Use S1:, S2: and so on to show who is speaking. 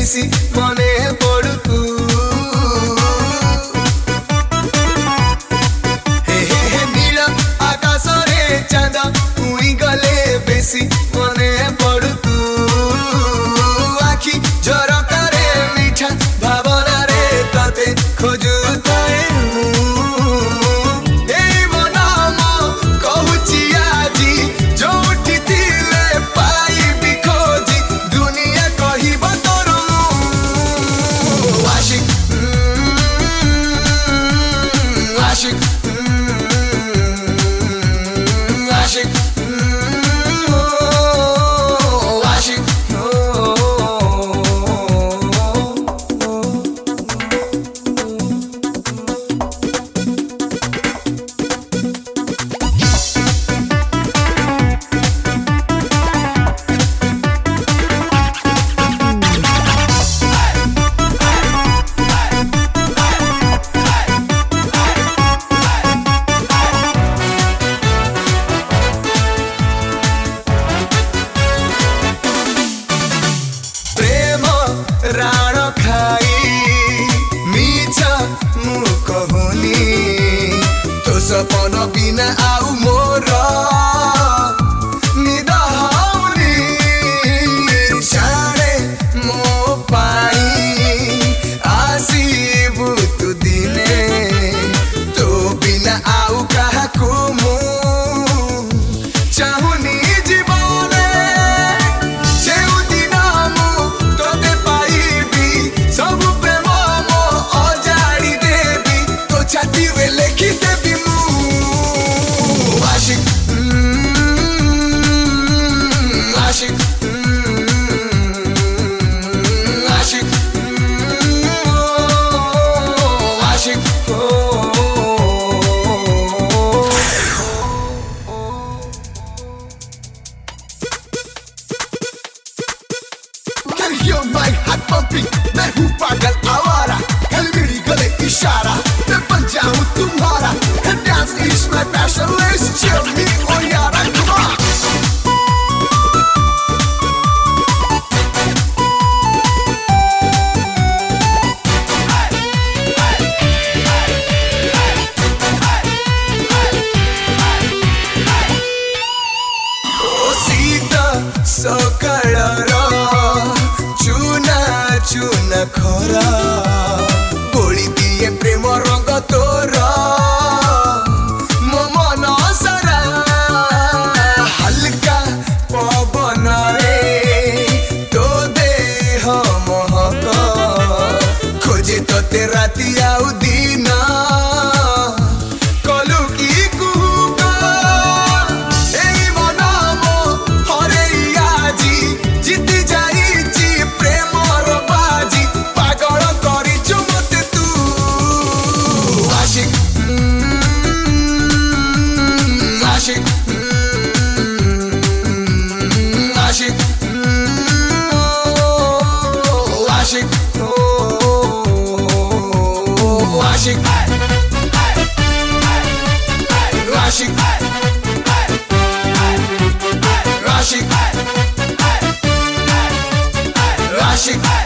S1: बेसी मने पड़ू तू हे हे हे नील आकाश रे चांद उई गले बेसी मने पड़ू तू आखि झरका रे मीठा भावना रे तते खोजू राण खाई मीछ मु कहूनी तो सपन बिना आउ मोर निद हौनी जाने मो पाई आसीबु तु दिने तो बिना आउ काहाकु मु चाहुनी You're my heart pumping, मैं हूँ पागल आवारा, कल मेरी गले इशारा, मैं बन जाऊँ तुम्हारा, and dance is my passion, let's chill me oh यारा, come on. चुना खरा बोली दिए प्रेम रंग तोरा मो मन सारा हल्का पवन रे तो देह महक खोजे तोते राति आउ दिन कलु की कुहुका एई मन मो हरे आजी जीती जाईची प्रेम Rashik